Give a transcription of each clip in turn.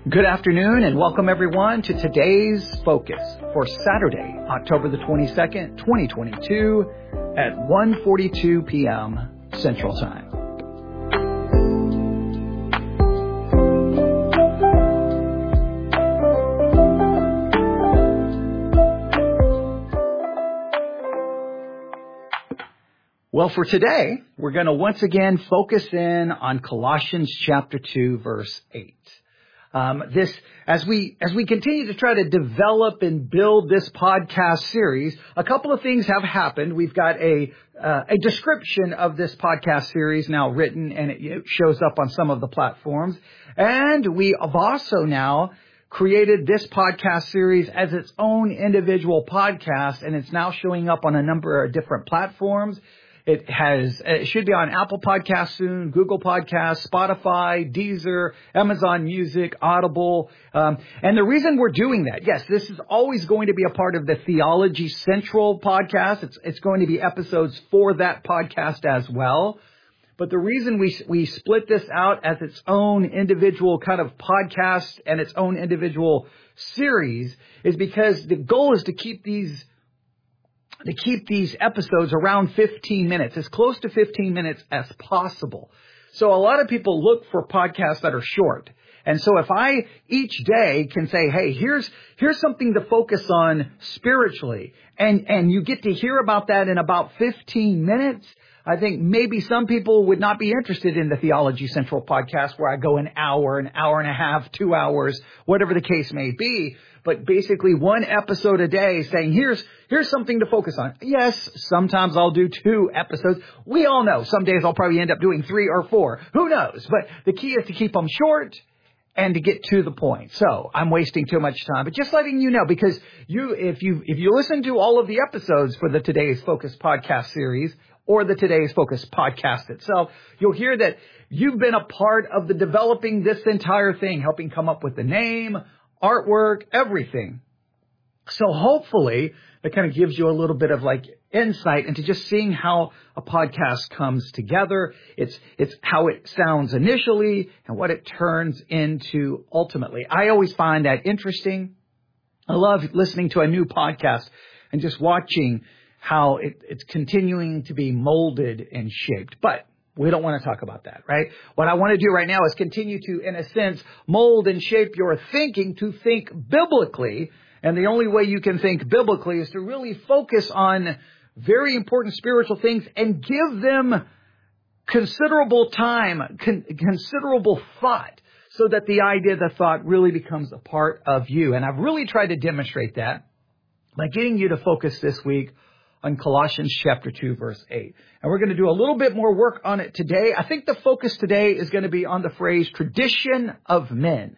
Good afternoon and welcome everyone to today's focus for Saturday, October the 22nd, 2022 at 1:42 p.m. Central Time. Well, for today, we're going to once again focus in on Colossians chapter 2, verse 8. As we continue to try to develop and build this podcast series, a couple of things have happened. We've got a description of this podcast series now written, and it shows up on some of the platforms. And we have also now created this podcast series as its own individual podcast, and it's now showing up on a number of different platforms. It should be on Apple Podcasts soon, Google Podcasts, Spotify, Deezer, Amazon Music, Audible. And the reason we're doing that, yes, this is always going to be a part of the Theology Central podcast. It's going to be episodes for that podcast as well. But the reason we split this out as its own individual kind of podcast and its own individual series is because the goal is to keep these episodes around 15 minutes, as close to 15 minutes as possible. So a lot of people look for podcasts that are short. And so if I each day can say, hey, here's something to focus on spiritually, and you get to hear about that in about 15 minutes, I think maybe some people would not be interested in the Theology Central podcast where I go an hour and a half, 2 hours, whatever the case may be. But basically one episode a day saying, here's something to focus on. Yes, sometimes I'll do 2 episodes. We all know some days I'll probably end up doing 3 or 4. Who knows? But the key is to keep them short and to get to the point. So I'm wasting too much time, but just letting you know, because if you listen to all of the episodes for the Today's Focus podcast series or the Today's Focus podcast itself, you'll hear that you've been a part of the developing this entire thing, helping come up with the name, artwork, everything. So hopefully that kind of gives you a little bit of like insight into just seeing how a podcast comes together. It's how it sounds initially and what it turns into ultimately. I always find that interesting. I love listening to a new podcast and just watching how it's continuing to be molded and shaped. But we don't want to talk about that, right? What I want to do right now is continue to, in a sense, mold and shape your thinking to think biblically. And the only way you can think biblically is to really focus on very important spiritual things and give them considerable time, considerable thought, so that the idea, the thought really becomes a part of you. And I've really tried to demonstrate that by getting you to focus this week on Colossians chapter 2, verse 8. And we're going to do a little bit more work on it today. I think the focus today is going to be on the phrase tradition of men.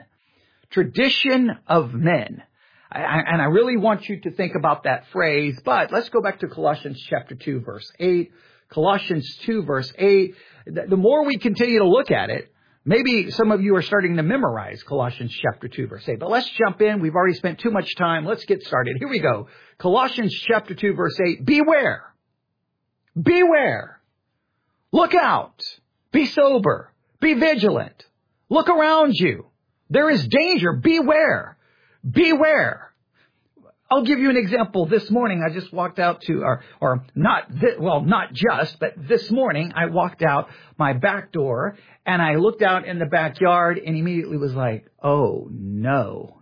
Tradition of men. And I really want you to think about that phrase. But let's go back to Colossians chapter 2, verse 8. Colossians 2, verse 8. The more we continue to look at it, maybe some of you are starting to memorize Colossians chapter 2, verse 8. But let's jump in. We've already spent too much time. Let's get started. Here we go. Colossians chapter 2, verse 8. Beware. Beware. Look out. Be sober. Be vigilant. Look around you. There is danger. Beware. Beware. I'll give you an example. This morning, I just walked out to, not just, but this morning, I walked out my back door and I looked out in the backyard and immediately was like, oh, no.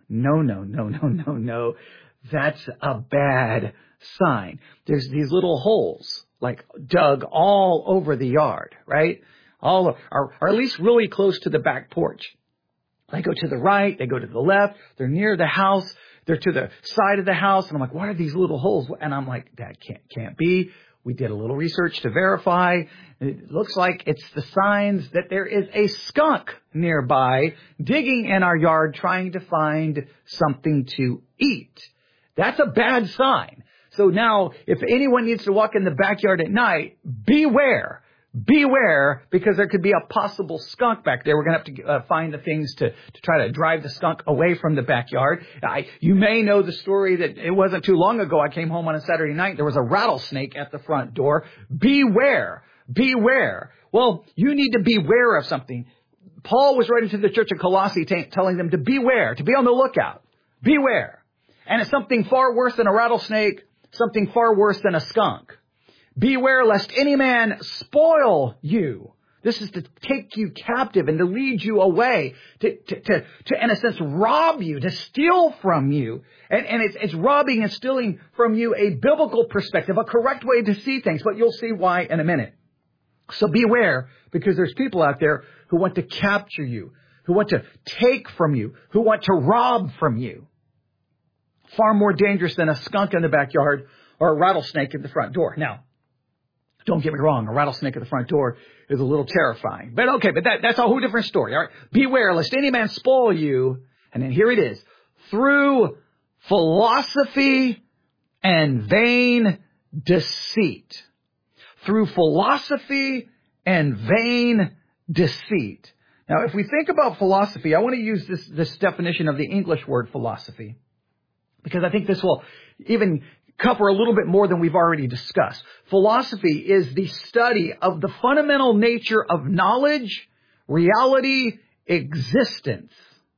That's a bad sign. There's these little holes like dug all over the yard, right? Or at least really close to the back porch. They go to the right, they go to the left, they're near the house, they're to the side of the house. And I'm like, what are these little holes? And I'm like, that can't be. We did a little research to verify. It looks like it's the signs that there is a skunk nearby digging in our yard trying to find something to eat. That's a bad sign. So now, if anyone needs to walk in the backyard at night, beware. Beware, because there could be a possible skunk back there. We're going to have to find the things to try to drive the skunk away from the backyard. You may know the story that it wasn't too long ago. I came home on a Saturday night. There was a rattlesnake at the front door. Beware. Beware. Well, you need to beware of something. Paul was writing to the church of Colossae telling them to beware, to be on the lookout. Beware. And it's something far worse than a rattlesnake, something far worse than a skunk. Beware lest any man spoil you. This is to take you captive and to lead you away, to in a sense, rob you, to steal from you. And it's robbing and stealing from you a biblical perspective, a correct way to see things. But you'll see why in a minute. So beware, because there's people out there who want to capture you, who want to take from you, who want to rob from you. Far more dangerous than a skunk in the backyard or a rattlesnake at the front door. Now, don't get me wrong, a rattlesnake at the front door is a little terrifying. But okay, but that's a whole different story. All right, beware lest any man spoil you. And then here it is. Through philosophy and vain deceit. Through philosophy and vain deceit. Now, if we think about philosophy, I want to use this definition of the English word philosophy, because I think this will even cover a little bit more than we've already discussed. Philosophy is the study of the fundamental nature of knowledge, reality, existence.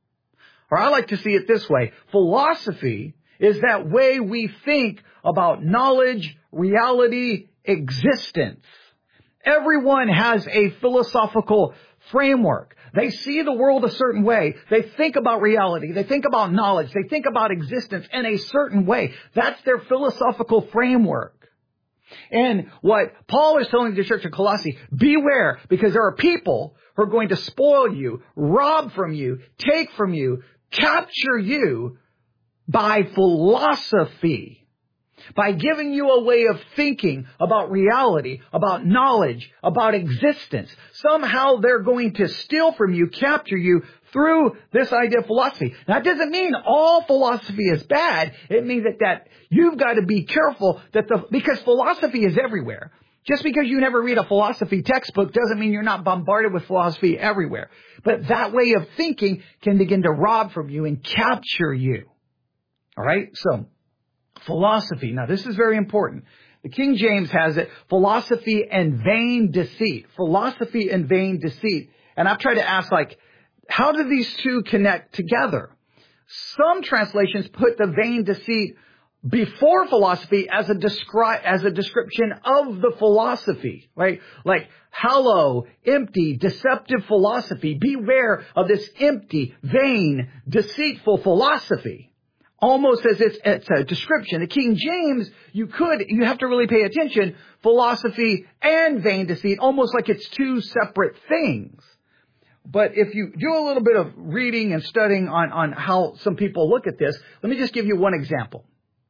Or I like to see it this way. Philosophy is that way we think about knowledge, reality, existence. Everyone has a philosophical framework. They see the world a certain way. They think about reality. They think about knowledge. They think about existence in a certain way. That's their philosophical framework. And what Paul is telling the church of Colossae, beware, because there are people who are going to spoil you, rob from you, take from you, capture you by philosophy. By giving you a way of thinking about reality, about knowledge, about existence. Somehow they're going to steal from you, capture you through this idea of philosophy. Now, that doesn't mean all philosophy is bad. It means that you've got to be careful because philosophy is everywhere. Just because you never read a philosophy textbook doesn't mean you're not bombarded with philosophy everywhere. But that way of thinking can begin to rob from you and capture you. All right? So, philosophy. Now, this is very important. The King James has it, philosophy and vain deceit. Philosophy and vain deceit. And I've tried to ask, how do these two connect together? Some translations put the vain deceit before philosophy as a description of the philosophy, right? Like hollow, empty, deceptive philosophy. Beware of this empty, vain, deceitful philosophy. Almost as it's a description. The King James, you have to really pay attention, philosophy and vain deceit, almost like it's two separate things. But if you do a little bit of reading and studying on how some people look at this, let me just give you one example.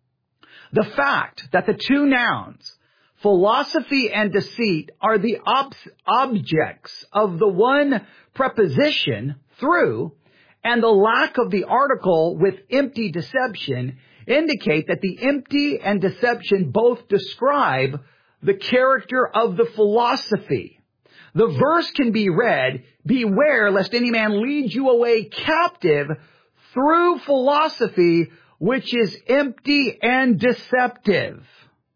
The fact that the two nouns, philosophy and deceit, are the objects of the one preposition, through, and the lack of the article with empty deception indicate that the empty and deception both describe the character of the philosophy. The verse can be read, beware lest any man lead you away captive through philosophy, which is empty and deceptive.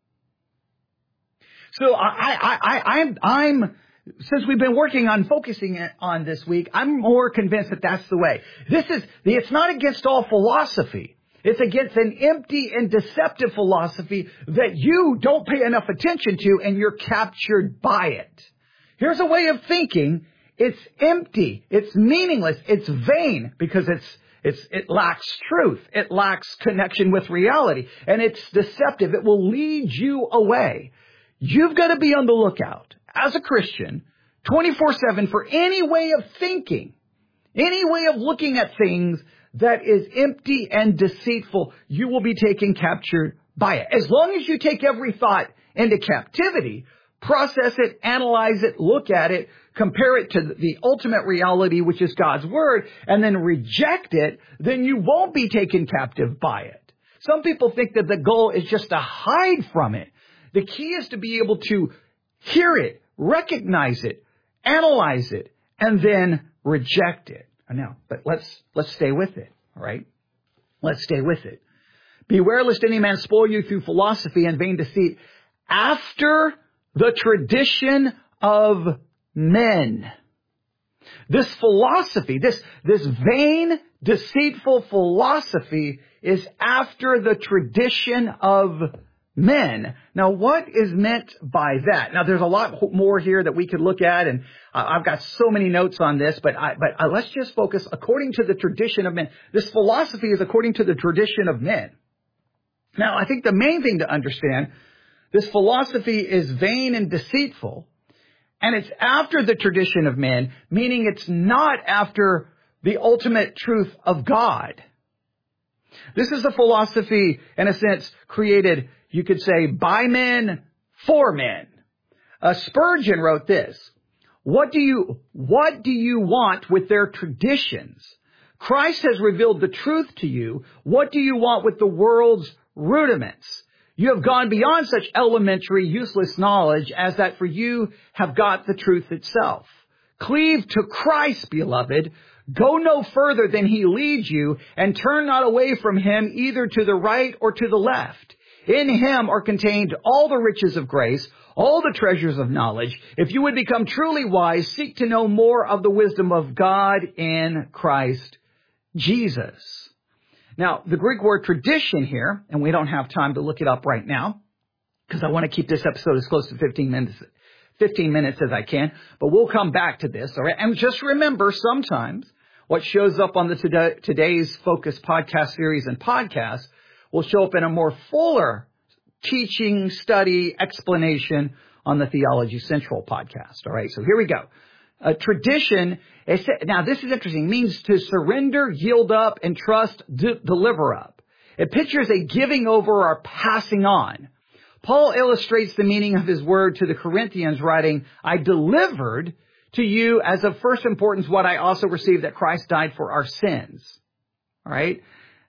So I'm since we've been working on focusing on this week, I'm more convinced that that's the way. It's not against all philosophy. It's against an empty and deceptive philosophy that you don't pay enough attention to and you're captured by it. Here's a way of thinking. It's empty. It's meaningless. It's vain because it lacks truth. It lacks connection with reality. And it's deceptive. It will lead you away. You've got to be on the lookout as a Christian, 24/7, for any way of thinking, any way of looking at things that is empty and deceitful. You will be taken captured by it. As long as you take every thought into captivity, process it, analyze it, look at it, compare it to the ultimate reality, which is God's Word, and then reject it, then you won't be taken captive by it. Some people think that the goal is just to hide from it. The key is to be able to hear it, recognize it, analyze it, and then reject it. Now, but let's stay with it, all right? Let's stay with it. Beware lest any man spoil you through philosophy and vain deceit, after the tradition of men. This philosophy, this vain, deceitful philosophy is after the tradition of men. Now, what is meant by that? Now, there's a lot more here that we could look at, and I've got so many notes on this, but let's just focus according to the tradition of men. This philosophy is according to the tradition of men. Now, I think the main thing to understand, this philosophy is vain and deceitful, and it's after the tradition of men, meaning it's not after the ultimate truth of God. This is a philosophy, in a sense, created, you could say, by men, for men. Spurgeon wrote this: What do you want with their traditions? Christ has revealed the truth to you. What do you want with the world's rudiments? You have gone beyond such elementary, useless knowledge as that for you have got the truth itself. Cleave to Christ, beloved. Go no further than he leads you, and turn not away from him either to the right or to the left. In him are contained all the riches of grace, all the treasures of knowledge. If you would become truly wise, seek to know more of the wisdom of God in Christ Jesus. Now, the Greek word tradition here, and we don't have time to look it up right now, because I want to keep this episode as close to 15 minutes as I can, but we'll come back to this, all right? And just remember, sometimes what shows up on the Today's Focus podcast series and podcast will show up in a more fuller teaching, study, explanation on the Theology Central podcast, all right? So here we go. A tradition, now this is interesting, means to surrender, yield up, and trust, deliver up. It pictures a giving over or passing on. Paul illustrates the meaning of his word to the Corinthians, writing, I delivered to you as of first importance what I also received, that Christ died for our sins. All right?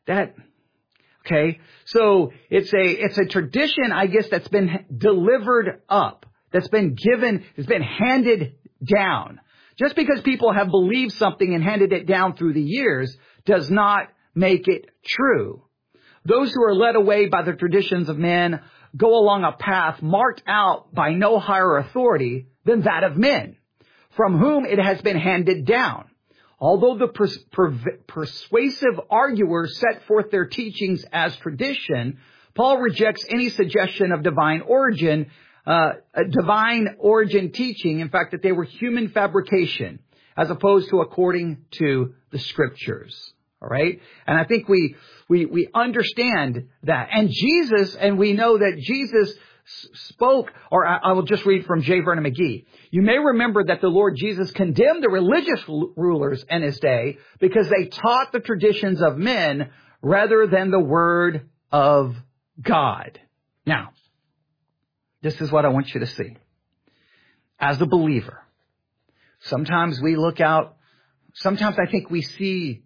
Okay? So it's a tradition, I guess, that's been delivered up, that's been given, has been handed down. Just because people have believed something and handed it down through the years does not make it true. Those who are led away by the traditions of men go along a path marked out by no higher authority than that of men, from whom it has been handed down. Although the persuasive arguers set forth their teachings as tradition, Paul rejects any suggestion of divine origin teaching, in fact, that they were human fabrication, as opposed to according to the Scriptures. All right? And I think we understand that. And we know that Jesus spoke, or I will just read from J. Vernon McGee. You may remember that the Lord Jesus condemned the religious rulers in his day because they taught the traditions of men rather than the Word of God. Now, this is what I want you to see. As a believer, sometimes we look out, sometimes I think we see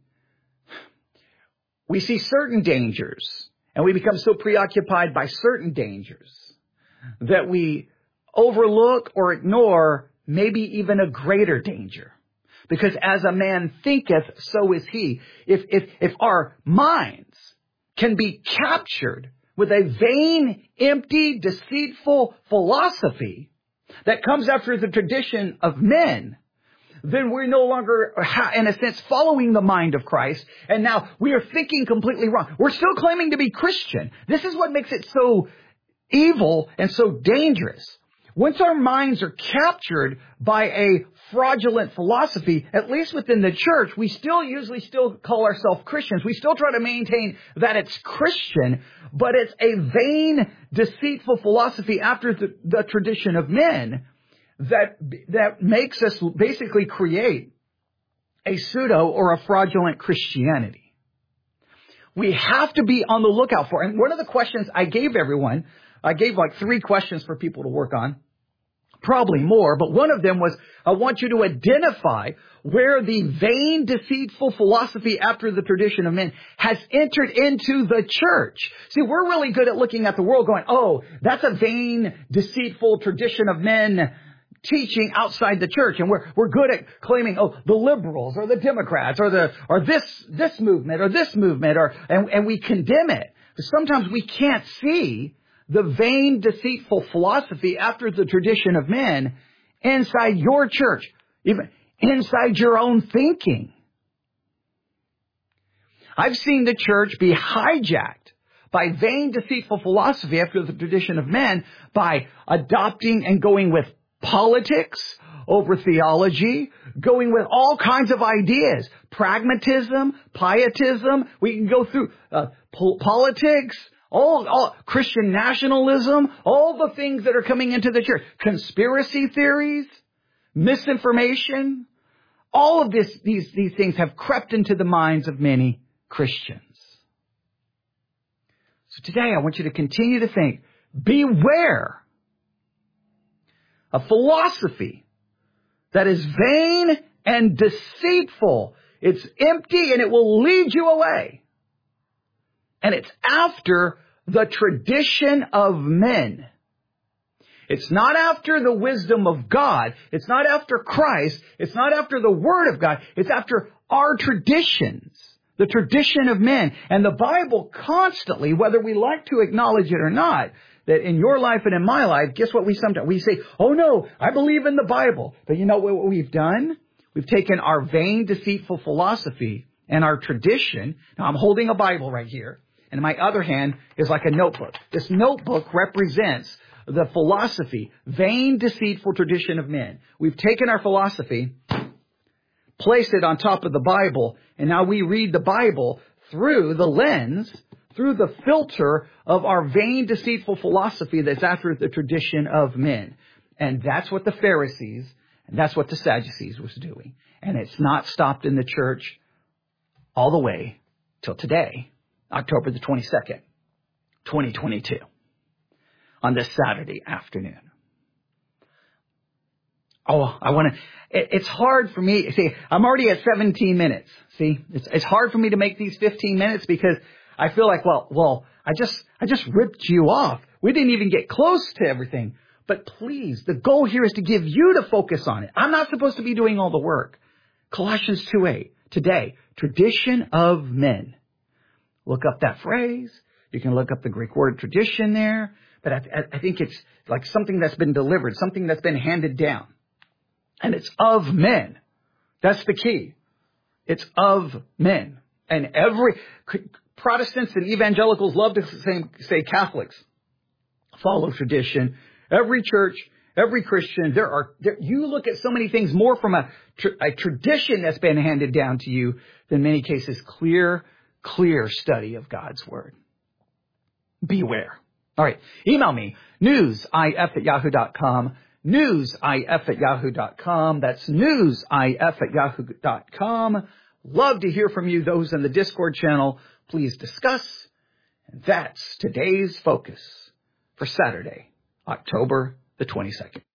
certain dangers, and we become so preoccupied by certain dangers that we overlook or ignore maybe even a greater danger. Because as a man thinketh, so is he. If our minds can be captured with a vain, empty, deceitful philosophy that comes after the tradition of men, then we're no longer, in a sense, following the mind of Christ. And now we are thinking completely wrong. We're still claiming to be Christian. This is what makes it so evil and so dangerous. Once our minds are captured by a fraudulent philosophy, at least within the church, we usually still call ourselves Christians. We still try to maintain that it's Christian, but it's a vain, deceitful philosophy after the tradition of men that makes us basically create a pseudo or a fraudulent Christianity. We have to be on the lookout for. And one of the questions I gave everyone, I gave like 3 questions for people to work on, probably more, but one of them was, I want you to identify where the vain, deceitful philosophy after the tradition of men has entered into the church. See, we're really good at looking at the world going, oh, that's a vain, deceitful tradition of men teaching outside the church. And we're good at claiming, oh, the liberals or the Democrats or this movement or this movement, and we condemn it. But sometimes we can't see the vain, deceitful philosophy after the tradition of men inside your church, even inside your own thinking. I've seen the church be hijacked by vain, deceitful philosophy after the tradition of men, by adopting and going with politics over theology, going with all kinds of ideas, pragmatism, pietism. We can go through politics, all Christian nationalism, all the things that are coming into the church, conspiracy theories, misinformation. All of these things have crept into the minds of many Christians. So today I want you to continue to think, beware of philosophy that is vain and deceitful. It's empty and it will lead you away. And it's after the tradition of men. It's not after the wisdom of God. It's not after Christ. It's not after the Word of God. It's after our traditions, the tradition of men. And the Bible constantly, whether we like to acknowledge it or not, that in your life and in my life, guess what we say, oh no, I believe in the Bible. But you know what we've done? We've taken our vain, deceitful philosophy and our tradition. Now I'm holding a Bible right here. And my other hand is like a notebook. This notebook represents the philosophy, vain, deceitful tradition of men. We've taken our philosophy, placed it on top of the Bible, and now we read the Bible through the lens, through the filter of our vain, deceitful philosophy that's after the tradition of men. And that's what the Pharisees, and that's what the Sadducees was doing. And it's not stopped in the church all the way till today, October the 22nd, 2022, on this Saturday afternoon. Oh, it's hard for me. See, I'm already at 17 minutes. See, it's hard for me to make these 15 minutes because I feel like, well, I just ripped you off. We didn't even get close to everything. But please, the goal here is to give you to focus on it. I'm not supposed to be doing all the work. Colossians 2:8, today, tradition of men. Look up that phrase. You can look up the Greek word tradition there. But I think it's like something that's been delivered, something that's been handed down. And it's of men. That's the key. It's of men. And every Protestants and evangelicals love to say Catholics follow tradition. Every church, every Christian, you look at so many things more from a tradition that's been handed down to you than many cases clear study of God's Word. Beware. All right. Email me, newsif@yahoo.com, newsif@yahoo.com. That's newsif@yahoo.com. Love to hear from you, those in the Discord channel. Please discuss. And that's today's focus for Saturday, October the 22nd.